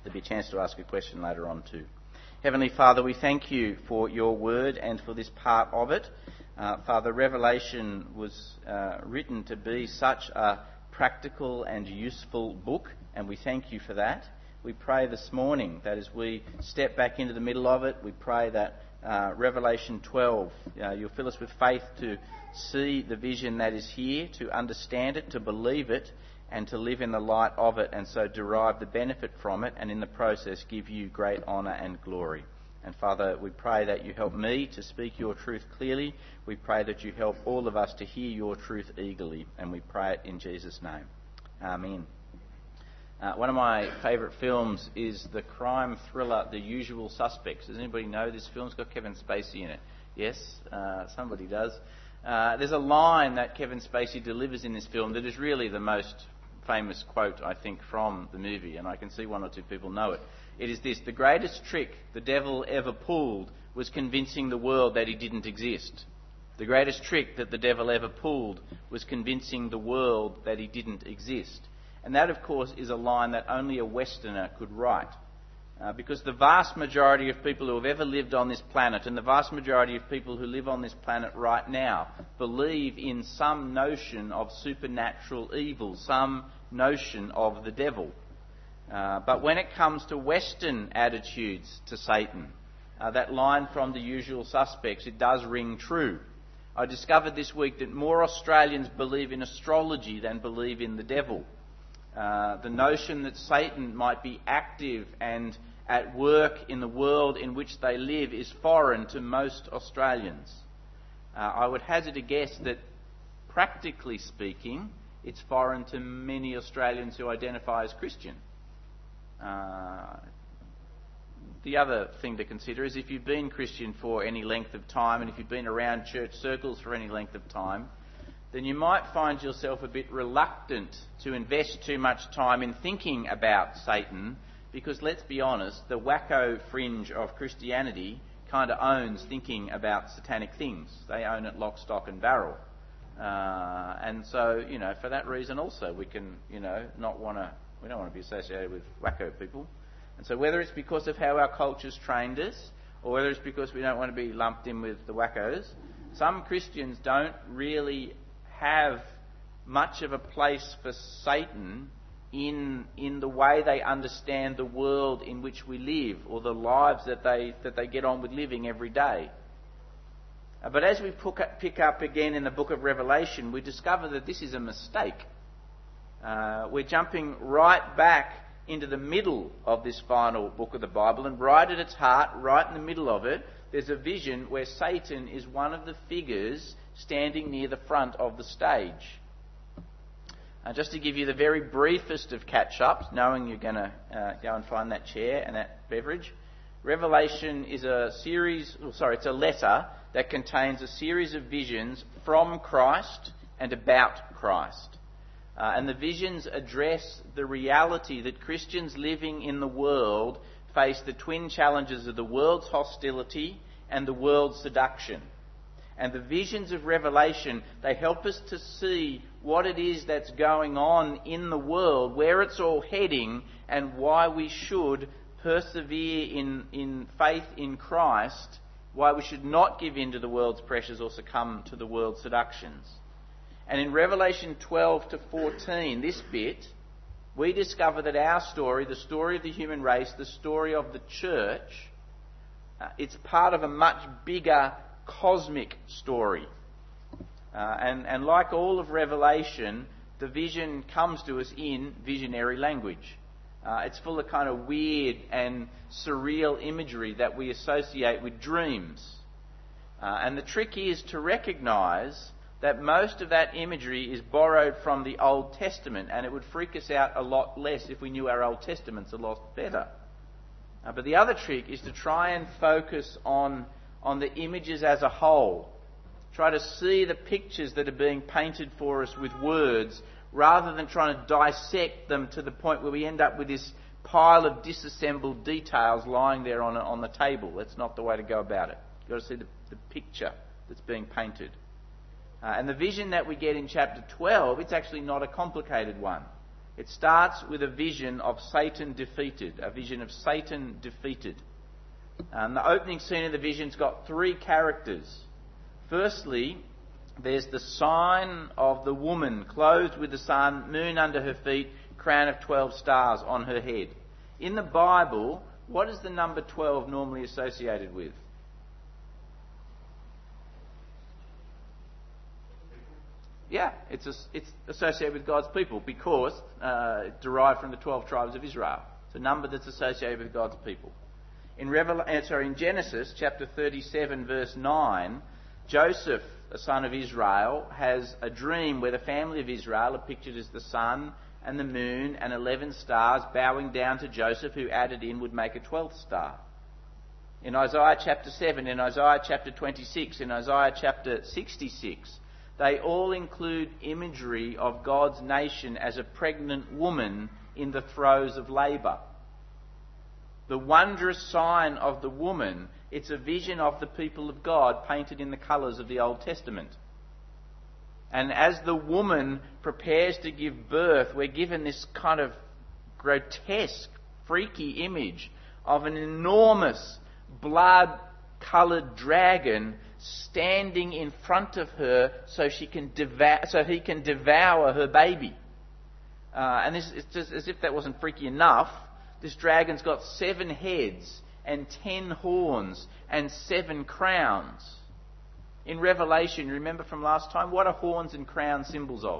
there'll be a chance to ask a question later on too. Heavenly Father, we thank you for your word and for this part of it. Father, Revelation was written to be such a practical and useful book, and we thank you for that. We pray this morning that as we step back into the middle of it, we pray that Revelation 12, you'll fill us with faith to see the vision that is here, to understand it, to believe it, and to live in the light of it, and so derive the benefit from it, and in the process give you great honour and glory. And Father, we pray that you help me to speak your truth clearly. We pray that you help all of us to hear your truth eagerly, and we pray it in Jesus' name. Amen. One of my favourite films is the crime thriller The Usual Suspects. Does anybody know this film? It's got Kevin Spacey in it. Yes, somebody does. There's a line that Kevin Spacey delivers in this film that is really the most famous quote, I think, from the movie, and I can see one or two people know it. It is this: the greatest trick the devil ever pulled was convincing the world that he didn't exist. The greatest trick that the devil ever pulled was convincing the world that he didn't exist. And that, of course, is a line that only a Westerner could write. Because the vast majority of people who have ever lived on this planet, and the vast majority of people who live on this planet right now, believe in some notion of supernatural evil, some notion of the devil. But when it comes to Western attitudes to Satan, that line from The Usual Suspects, it does ring true. I discovered this week that more Australians believe in astrology than believe in the devil. The notion that Satan might be active and at work in the world in which they live is foreign to most Australians. I would hazard a guess that, practically speaking, it's foreign to many Australians who identify as Christian. The other thing to consider is if you've been Christian for any length of time, and if you've been around church circles for any length of time, then you might find yourself a bit reluctant to invest too much time in thinking about Satan, because let's be honest, the wacko fringe of Christianity kind of owns thinking about satanic things. They own it lock, stock and barrel. And so, for that reason also we can, we don't want to be associated with wacko people. And so whether it's because of how our culture's trained us, or whether it's because we don't want to be lumped in with the wackos, some Christians don't really have much of a place for Satan in the way they understand the world in which we live, or the lives that they get on with living every day. But as we pick up again in the book of Revelation, we discover that this is a mistake. We're jumping right back into the middle of this final book of the Bible, and right at its heart, right in the middle of it, there's a vision where Satan is one of the figures standing near the front of the stage. Just to give you the very briefest of catch-ups, knowing you're going to go and find that chair and that beverage, Revelation is it's a letter that contains a series of visions from Christ and about Christ. And the visions address the reality that Christians living in the world face the twin challenges of the world's hostility and the world's seduction. And the visions of Revelation, they help us to see what it is that's going on in the world, where it's all heading, and why we should persevere in faith in Christ, why we should not give in to the world's pressures or succumb to the world's seductions. And in Revelation 12 to 14, this bit, we discover that our story, the story of the human race, the story of the church, it's part of a much bigger cosmic story. And like all of Revelation, the vision comes to us in visionary language. It's full of kind of weird and surreal imagery that we associate with dreams. And the trick is to recognise that most of that imagery is borrowed from the Old Testament, and it would freak us out a lot less if we knew our Old Testaments a lot better. But the other trick is to try and focus on the images as a whole. Try to see the pictures that are being painted for us with words, rather than trying to dissect them to the point where we end up with this pile of disassembled details lying there on the table. That's not the way to go about it. You've got to see the picture that's being painted. And the vision that we get in chapter 12, it's actually not a complicated one. It starts with a vision of Satan defeated, a vision of Satan defeated. And the opening scene of the vision's got three characters. Firstly, there's the sign of the woman clothed with the sun, moon under her feet, crown of 12 stars on her head. In the Bible, what is the number 12 normally associated with? Yeah, it's associated with God's people because it derived from the 12 tribes of Israel. It's a number that's associated with God's people. In Genesis chapter 37 verse 9, Joseph, a son of Israel, has a dream where the family of Israel are pictured as the sun and the moon and 11 stars bowing down to Joseph, who added in would make a 12th star. In Isaiah chapter 7, in Isaiah chapter 26, in Isaiah chapter 66, they all include imagery of God's nation as a pregnant woman in the throes of labour. The wondrous sign of the woman, it's a vision of the people of God painted in the colours of the Old Testament. And as the woman prepares to give birth, we're given this kind of grotesque, freaky image of an enormous blood-coloured dragon standing in front of her so he can devour her baby. And this is just as if that wasn't freaky enough. This dragon's got 7 heads and 10 horns and 7 crowns. In Revelation, remember from last time, what are horns and crowns symbols of?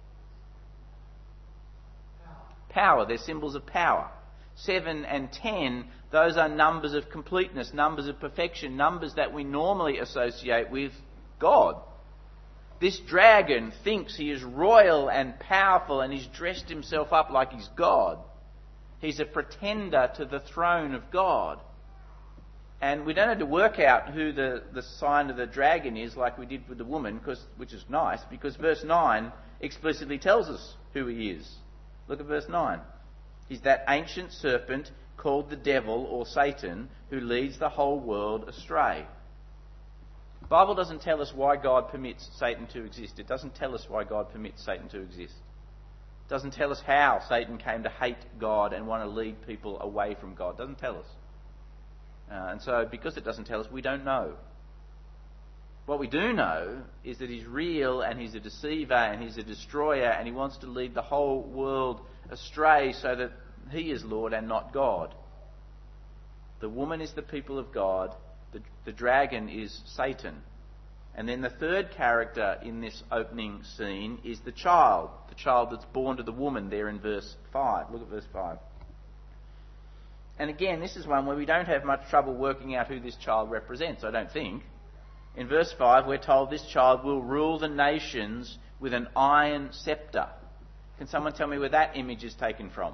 Power. They're symbols of power. 7 and 10, those are numbers of completeness, numbers of perfection, numbers that we normally associate with God. This dragon thinks he is royal and powerful and he's dressed himself up like he's God. He's a pretender to the throne of God. And we don't have to work out who the sign of the dragon is like we did with the woman, which is nice, because verse 9 explicitly tells us who he is. Look at verse 9. He's that ancient serpent called the devil or Satan who leads the whole world astray. The Bible doesn't tell us why God permits Satan to exist. It doesn't tell us why God permits Satan to exist. It doesn't tell us how Satan came to hate God and want to lead people away from God. It doesn't tell us. And so because it doesn't tell us, we don't know. What we do know is that he's real and he's a deceiver and he's a destroyer and he wants to lead the whole world astray so that he is Lord and not God. The woman is the people of God. The dragon is Satan. And then the third character in this opening scene is the child that's born to the woman there in verse 5. Look at verse 5. And again, this is one where we don't have much trouble working out who this child represents, I don't think. In verse 5, we're told this child will rule the nations with an iron scepter. Can someone tell me where that image is taken from?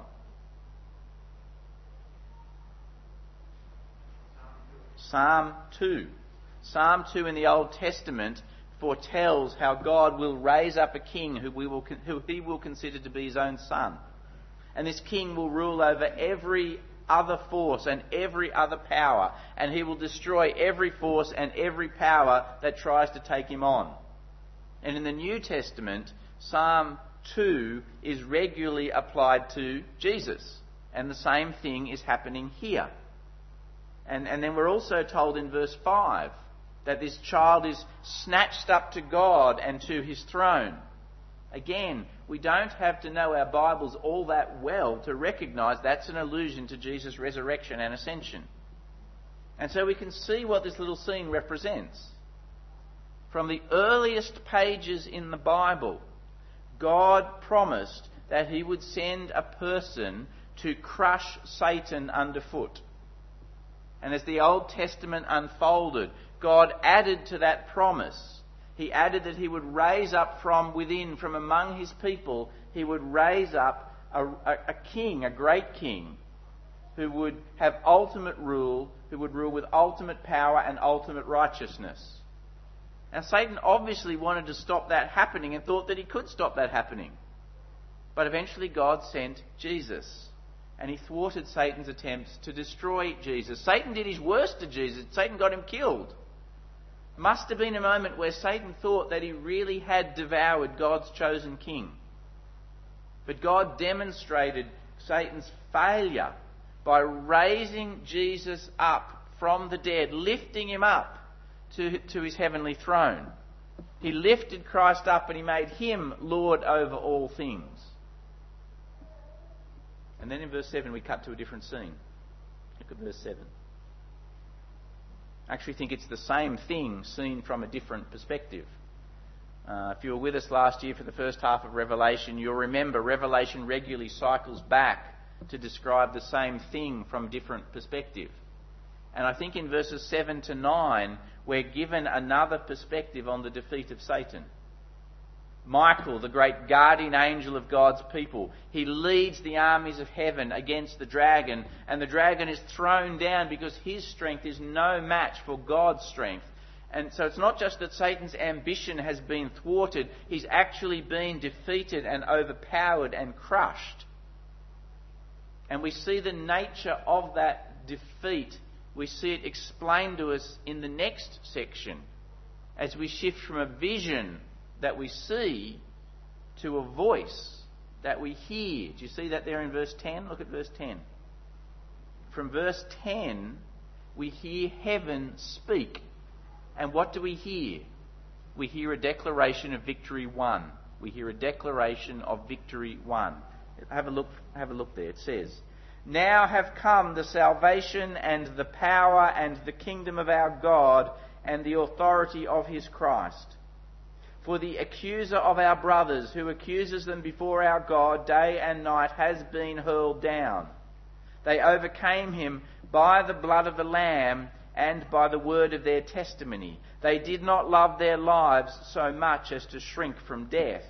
Psalm 2. Psalm 2 in the Old Testament foretells how God will raise up a king who he will consider to be his own son. And this king will rule over every other force and every other power, and he will destroy every force and every power that tries to take him on. And in the New Testament, Psalm 2 is regularly applied to Jesus, and the same thing is happening here. And then we're also told in verse 5 that this child is snatched up to God and to his throne. Again, we don't have to know our Bibles all that well to recognise that's an allusion to Jesus' resurrection and ascension. And so we can see what this little scene represents. From the earliest pages in the Bible, God promised that he would send a person to crush Satan underfoot. And as the Old Testament unfolded, God added to that promise. He added that he would raise up from within, from among his people, he would raise up a king, a great king, who would have ultimate rule, who would rule with ultimate power and ultimate righteousness. Now, Satan obviously wanted to stop that happening and thought that he could stop that happening. But eventually God sent Jesus. And he thwarted Satan's attempts to destroy Jesus. Satan did his worst to Jesus. Satan got him killed. Must have been a moment where Satan thought that he really had devoured God's chosen king. But God demonstrated Satan's failure by raising Jesus up from the dead, lifting him up to his heavenly throne. He lifted Christ up and he made him Lord over all things. And then in verse 7 we cut to a different scene. Look at verse 7. I actually think it's the same thing seen from a different perspective. If you were with us last year for the first half of Revelation, you'll remember Revelation regularly cycles back to describe the same thing from different perspective. And I think in verses 7 to 9, we're given another perspective on the defeat of Satan. Michael, the great guardian angel of God's people, he leads the armies of heaven against the dragon, and the dragon is thrown down because his strength is no match for God's strength. And so it's not just that Satan's ambition has been thwarted, he's actually been defeated and overpowered and crushed. And we see the nature of that defeat. We see it explained to us in the next section as we shift from a vision that we see to a voice that we hear. Do you see that there in verse 10? Look at verse 10. From verse 10, we hear heaven speak. And what do we hear? We hear a declaration of victory won. We hear a declaration of victory won. Have a look there. It says, "Now have come the salvation and the power and the kingdom of our God and the authority of his Christ. For the accuser of our brothers, who accuses them before our God day and night, has been hurled down. They overcame him by the blood of the Lamb and by the word of their testimony. They did not love their lives so much as to shrink from death."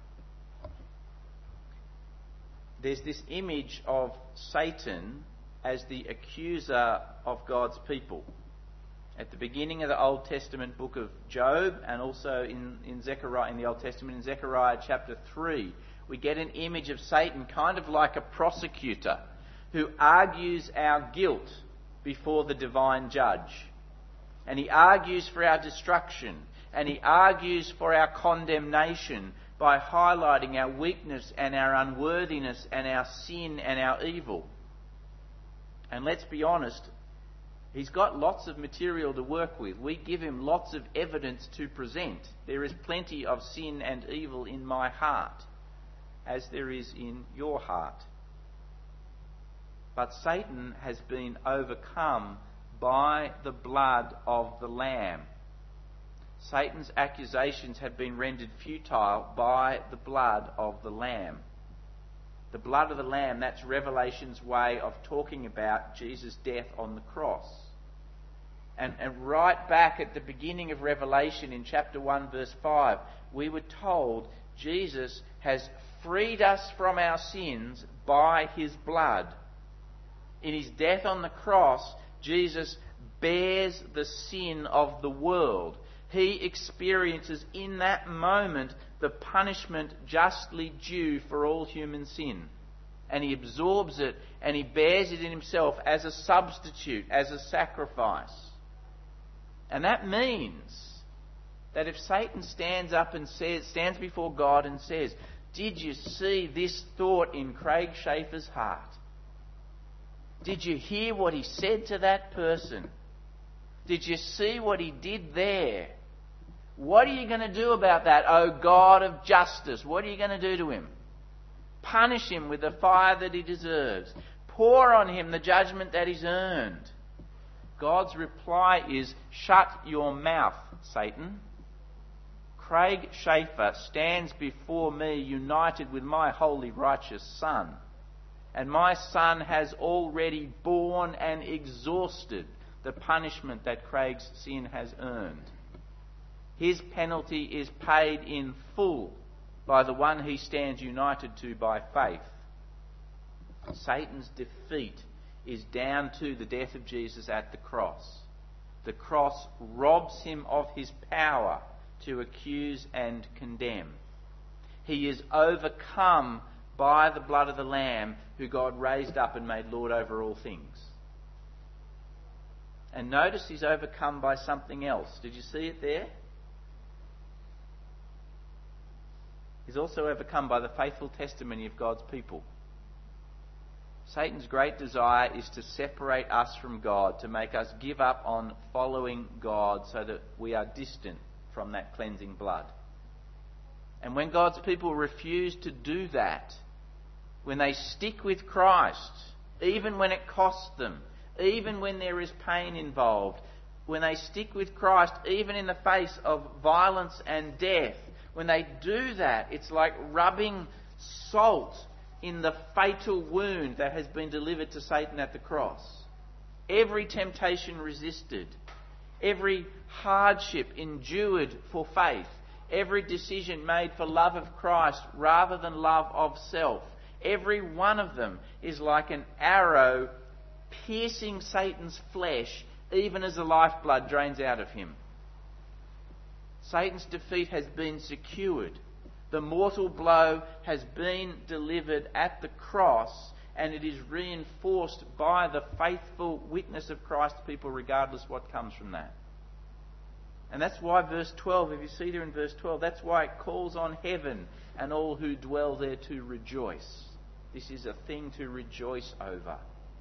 There's this image of Satan as the accuser of God's people. At the beginning of the Old Testament book of Job, and also in Zechariah, in the Old Testament, in Zechariah chapter 3, we get an image of Satan kind of like a prosecutor who argues our guilt before the divine judge. And he argues for our destruction, and he argues for our condemnation by highlighting our weakness and our unworthiness and our sin and our evil. And let's be honest, he's got lots of material to work with. We give him lots of evidence to present. There is plenty of sin and evil in my heart, as there is in your heart. But Satan has been overcome by the blood of the Lamb. Satan's accusations have been rendered futile by the blood of the Lamb. The blood of the Lamb, that's Revelation's way of talking about Jesus' death on the cross. And right back at the beginning of Revelation in chapter 1 verse 5, we were told Jesus has freed us from our sins by his blood. In his death on the cross, Jesus bears the sin of the world. He experiences in that moment the punishment justly due for all human sin. And he absorbs it and he bears it in himself as a substitute, as a sacrifice. And that means that if Satan stands before God and says, "Did you see this thought in Craig Schaefer's heart? Did you hear what he said to that person? Did you see what he did there? What are you going to do about that, O God of justice? What are you going to do to him? Punish him with the fire that he deserves. Pour on him the judgment that he's earned." God's reply is, "Shut your mouth, Satan. Craig Schaefer stands before me united with my holy righteous Son. And my Son has already borne and exhausted the punishment that Craig's sin has earned. His penalty is paid in full by the one he stands united to by faith." Satan's defeat is down to the death of Jesus at the cross. The cross robs him of his power to accuse and condemn. He is overcome by the blood of the Lamb, who God raised up and made Lord over all things. And notice he's overcome by something else. Did you see it there? is also overcome by the faithful testimony of God's people. Satan's great desire is to separate us from God, to make us give up on following God so that we are distant from that cleansing blood. And when God's people refuse to do that, when they stick with Christ, even when it costs them, even when there is pain involved, when they stick with Christ, even in the face of violence and death, when they do that, it's like rubbing salt in the fatal wound that has been delivered to Satan at the cross. Every temptation resisted, every hardship endured for faith, every decision made for love of Christ rather than love of self, every one of them is like an arrow piercing Satan's flesh even as the lifeblood drains out of him. Satan's defeat has been secured. The mortal blow has been delivered at the cross, and it is reinforced by the faithful witness of Christ's people regardless what comes from that. And that's why verse 12, if you see there in verse 12, that's why it calls on heaven and all who dwell there to rejoice. This is a thing to rejoice over.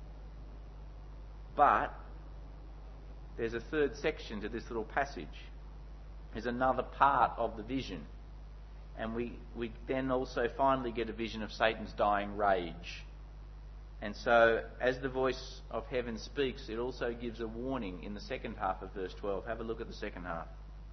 But there's a third section to this little passage. There's another part of the vision. And we then also finally get a vision of Satan's dying rage. And so, as the voice of heaven speaks, it also gives a warning in the second half of verse 12. Have a look at the second half.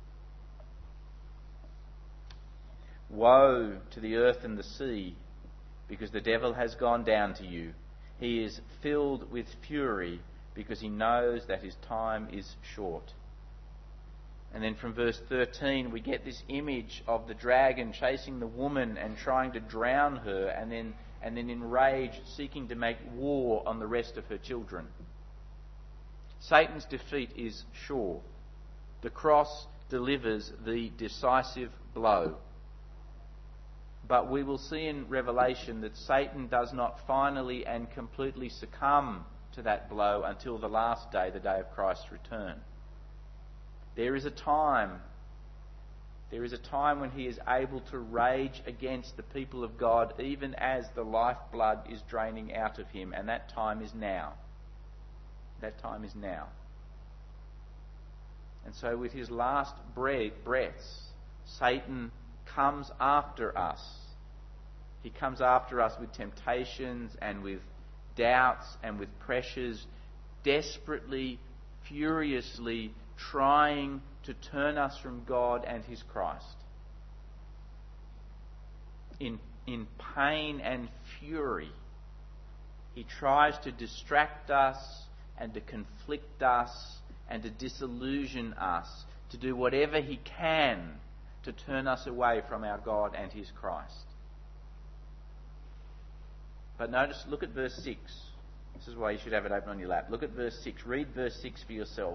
Woe to the earth and the sea, because the devil has gone down to you. He is filled with fury, because he knows that his time is short. And then from verse 13 we get this image of the dragon chasing the woman and trying to drown her, and then in rage seeking to make war on the rest of her children. Satan's defeat is sure. The cross delivers the decisive blow. But we will see in Revelation that Satan does not finally and completely succumb to that blow until the last day, the day of Christ's return. There is a time when he is able to rage against the people of God even as the lifeblood is draining out of him, and that time is now. That time is now. And so with his last breaths, Satan comes after us. He comes after us with temptations and with doubts and with pressures, desperately, furiously trying to turn us from God and his Christ. In pain and fury, he tries to distract us and to conflict us and to disillusion us, to do whatever he can to turn us away from our God and his Christ. But notice, look at verse 6. This is why you should have it open on your lap. Look at verse 6. Read verse 6 for yourself.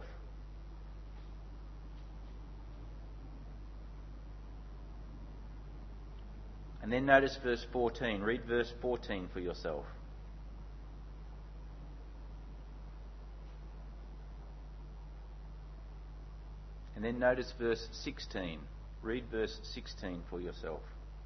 And then notice verse 14. Read verse 14 for yourself. And then notice verse 16. Read verse 16 for yourself.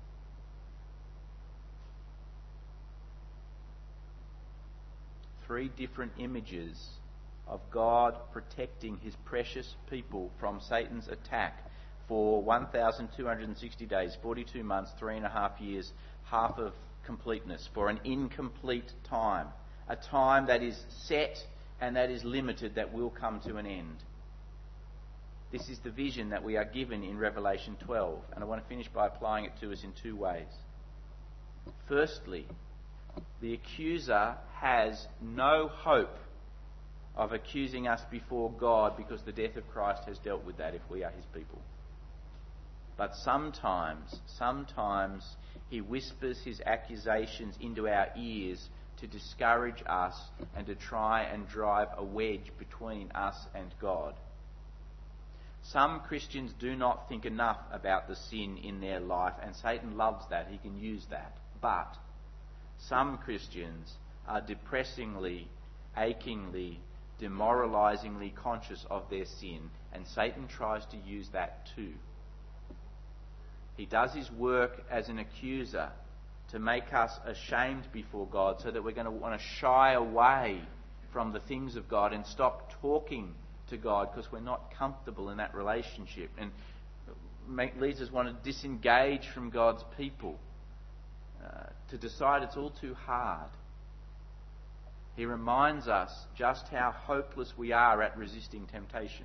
Three different images of God protecting his precious people from Satan's attack for 1,260 days, 42 months, 3.5 years, half of completeness, for an incomplete time, a time that is set and that is limited, that will come to an end. This is the vision that we are given in Revelation 12, and I want to finish by applying it to us in two ways. Firstly, the accuser has no hope of accusing us before God, because the death of Christ has dealt with that if we are his people. But sometimes he whispers his accusations into our ears to discourage us and to try and drive a wedge between us and God. Some Christians do not think enough about the sin in their life, and Satan loves that. He can use that. But some Christians are depressingly, achingly, demoralisingly conscious of their sin, and Satan tries to use that too. He does his work as an accuser to make us ashamed before God, so that we're going to want to shy away from the things of God and stop talking to God because we're not comfortable in that relationship, and leads us want to disengage from God's people, to decide it's all too hard. He reminds us just how hopeless we are at resisting temptation.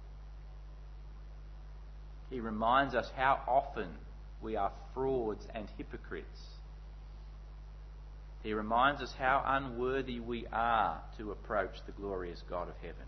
He reminds us how often we are frauds and hypocrites. He reminds us how unworthy we are to approach the glorious God of heaven.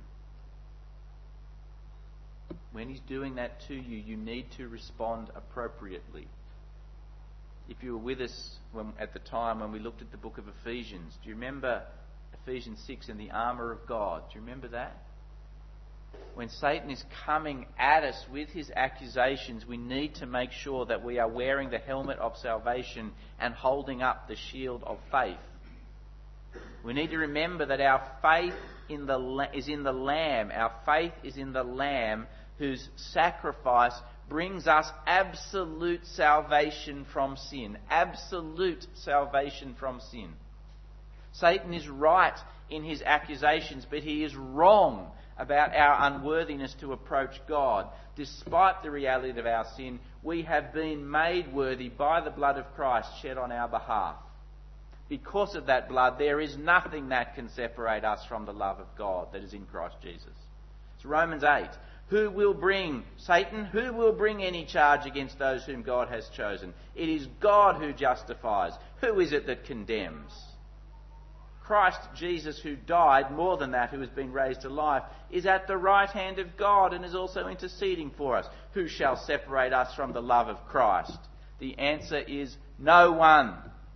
When he's doing that to you, you need to respond appropriately. If you were with us at the time when we looked at the book of Ephesians, do you remember Ephesians 6 and the armour of God? Do you remember that? When Satan is coming at us with his accusations, we need to make sure that we are wearing the helmet of salvation and holding up the shield of faith. We need to remember that our faith is in the Lamb. Our faith is in the Lamb whose sacrifice brings us absolute salvation from sin. Absolute salvation from sin. Satan is right in his accusations, but he is wrong about our unworthiness to approach God. Despite the reality of our sin, we have been made worthy by the blood of Christ shed on our behalf. Because of that blood, there is nothing that can separate us from the love of God that is in Christ Jesus. It's Romans 8. Who will bring, Satan, who will bring any charge against those whom God has chosen? It is God who justifies. Who is it that condemns? Christ Jesus, who died, more than that, who has been raised to life, is at the right hand of God and is also interceding for us. Who shall separate us from the love of Christ? The answer is no one.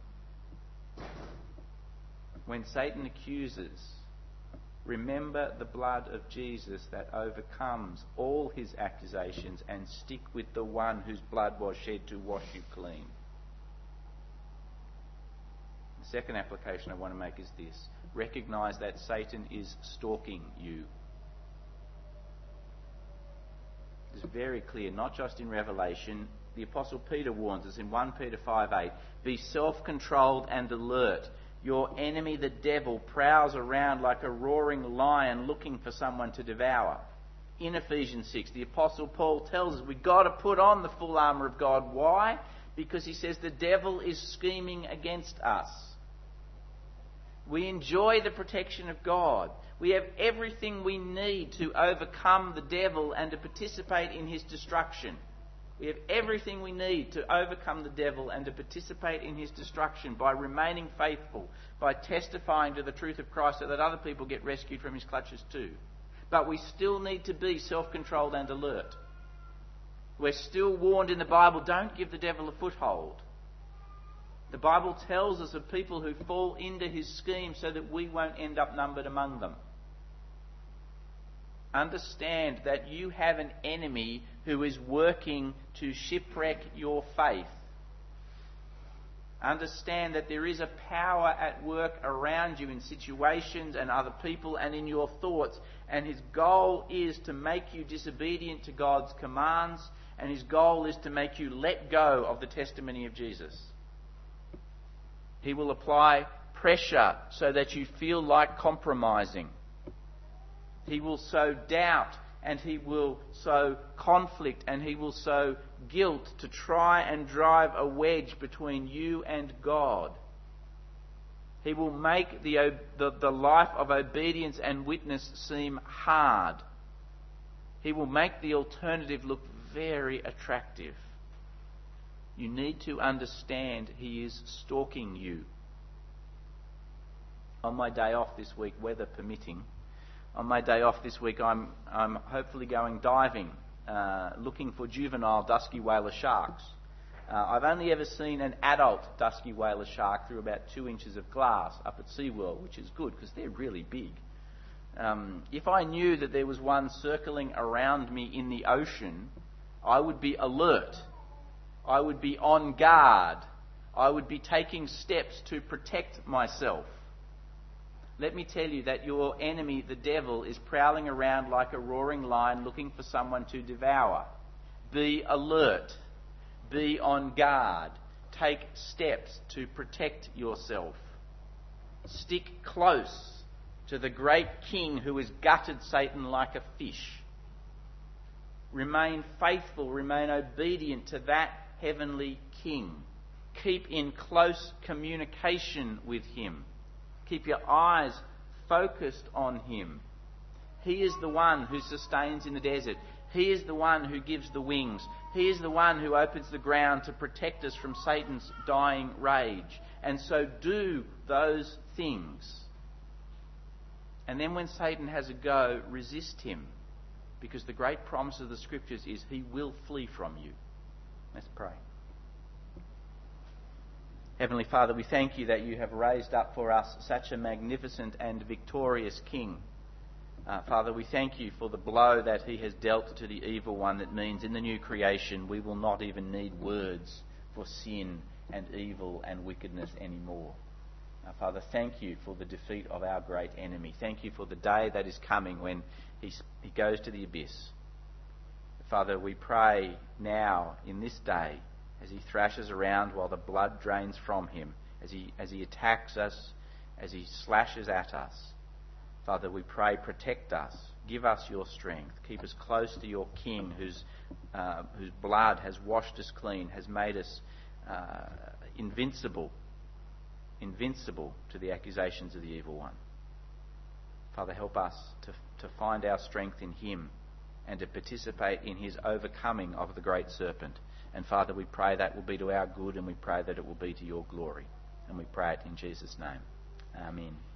When Satan accuses, remember the blood of Jesus that overcomes all his accusations, and stick with the one whose blood was shed to wash you clean. The second application I want to make is this. Recognise that Satan is stalking you. It's very clear, not just in Revelation. The Apostle Peter warns us in 1 Peter 5:8, be self-controlled and alert. Your enemy, the devil, prowls around like a roaring lion looking for someone to devour. In Ephesians 6, the Apostle Paul tells us we've got to put on the full armour of God. Why? Because he says the devil is scheming against us. We enjoy the protection of God. We have everything we need to overcome the devil and to participate in his destruction. We have everything we need to overcome the devil and to participate in his destruction by remaining faithful, by testifying to the truth of Christ so that other people get rescued from his clutches too. But we still need to be self-controlled and alert. We're still warned in the Bible, don't give the devil a foothold. The Bible tells us of people who fall into his scheme so that we won't end up numbered among them. Understand that you have an enemy who is working to shipwreck your faith. Understand that there is a power at work around you in situations and other people and in your thoughts, and his goal is to make you disobedient to God's commands, and his goal is to make you let go of the testimony of Jesus. He will apply pressure so that you feel like compromising. He will sow doubt, and he will sow conflict, and he will sow guilt to try and drive a wedge between you and God. He will make the life of obedience and witness seem hard. He will make the alternative look very attractive. You need to understand he is stalking you. On my day off this week, weather permitting, on my day off this week I'm hopefully going diving, looking for juvenile dusky whaler sharks. I've only ever seen an adult dusky whaler shark through about 2 inches of glass up at SeaWorld, which is good because they're really big. If I knew that there was one circling around me in the ocean, I would be alert. I would be on guard. I would be taking steps to protect myself. Let me tell you that your enemy, the devil, is prowling around like a roaring lion looking for someone to devour. Be alert. Be on guard. Take steps to protect yourself. Stick close to the great King who has gutted Satan like a fish. Remain faithful, remain obedient to that heavenly King. Keep in close communication with him. Keep your eyes focused on him. He is the one who sustains in the desert. He is the one who gives the wings. He is the one who opens the ground to protect us from Satan's dying rage. And so do those things. And then when Satan has a go, resist him. Because the great promise of the Scriptures is he will flee from you. Let's pray. Heavenly Father, we thank you that you have raised up for us such a magnificent and victorious King. Father, we thank you for the blow that he has dealt to the evil one. That means in the new creation we will not even need words for sin and evil and wickedness anymore. Father, thank you for the defeat of our great enemy. Thank you for the day that is coming when he goes to the abyss. Father, we pray now in this day as he thrashes around while the blood drains from him, as he attacks us, as he slashes at us. Father, we pray, protect us, give us your strength, keep us close to your King whose blood has washed us clean, has made us invincible to the accusations of the evil one. Father, help us to find our strength in him and to participate in his overcoming of the great serpent. And Father, we pray that will be to our good, and we pray that it will be to your glory. And we pray it in Jesus' name. Amen.